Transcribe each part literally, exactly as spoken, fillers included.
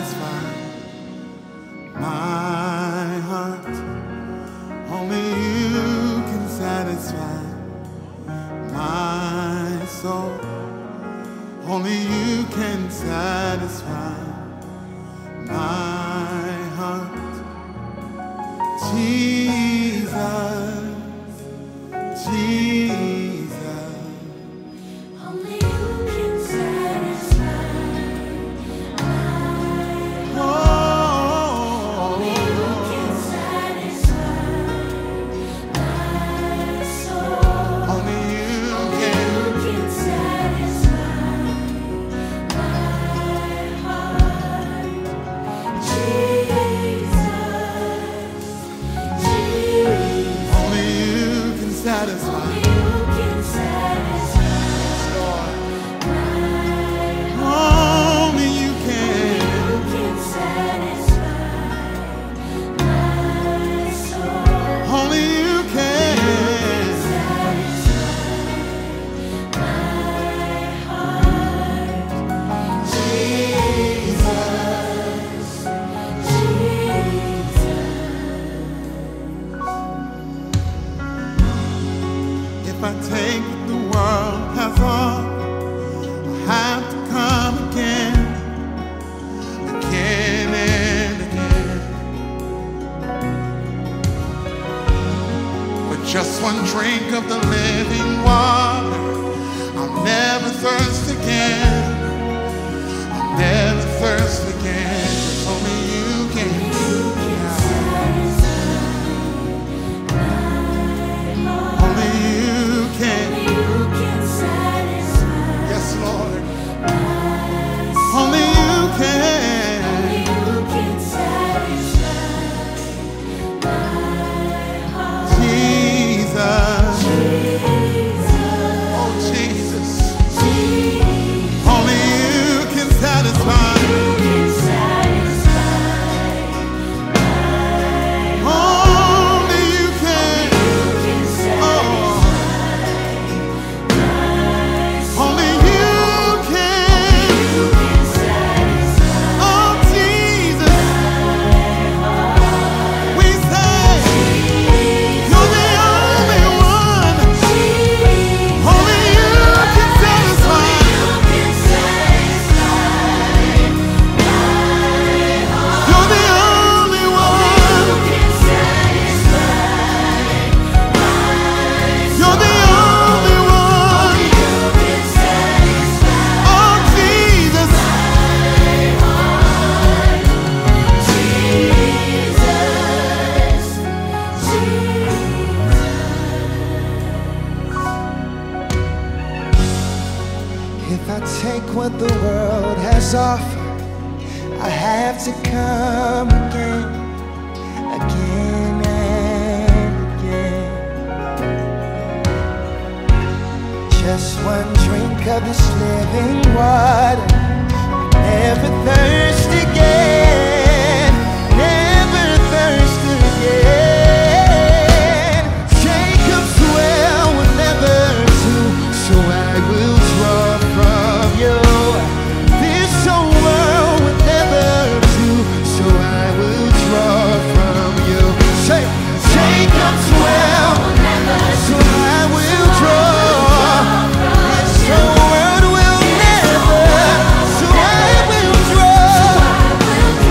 satisfy my heart. Only you can satisfy my soul. Only you can satisfy my heart. Jesus, Jesus. Only you can satisfy my heart. Only you can satisfy my soul. Only you Only can. you can satisfy my heart. Jesus, Jesus. Only you can satisfy. Only you can satisfy my heart. Only you can. You can satisfy my soul. Only you can. Satisfy my heart. Jesus, Jesus. If I take what the world has all, I have to come again, again and again. But just one drink of the living water, I'll never thirst again. I'll never thirst again. 'Cause only you can. Only you can. Yes, Lord. Only you can. Jesus. Oh, Jesus. Only you can satisfy. Only you can. Oh, only you can. Oh, Jesus. We say you're the only one. Only you can satisfy. You're the only one. You're the only one. Oh, Jesus. If I take what the world has offered, I have to come again, again and again. Just one drink of this living water, never thirst again, never thirst again. Jacob's well will never do, so I will draw from you. This whole world will never do, so I will draw from you. Say, Jacob's well, so I will draw. This whole world will never, so I will draw.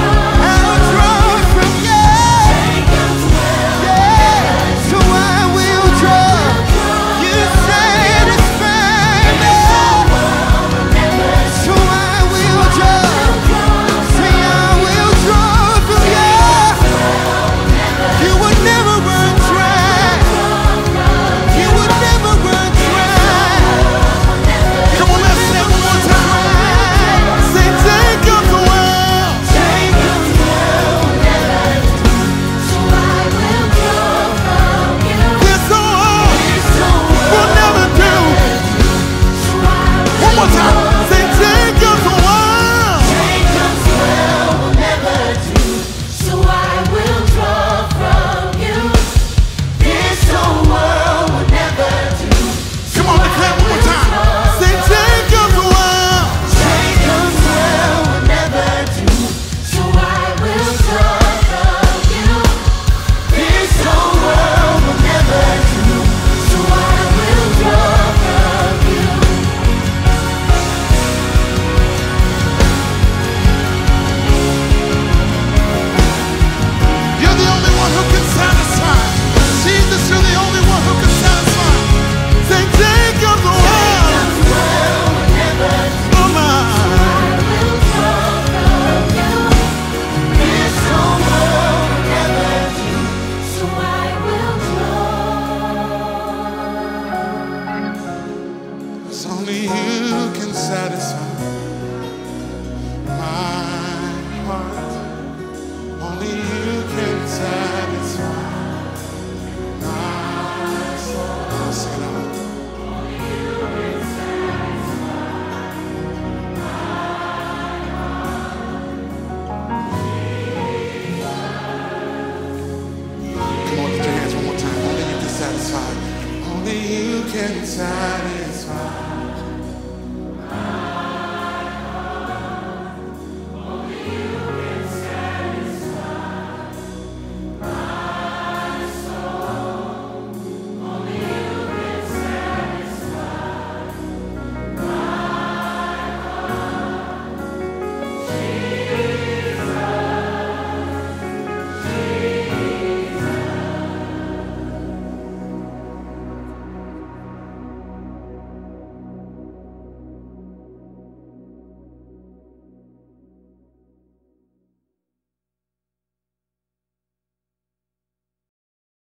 can satisfy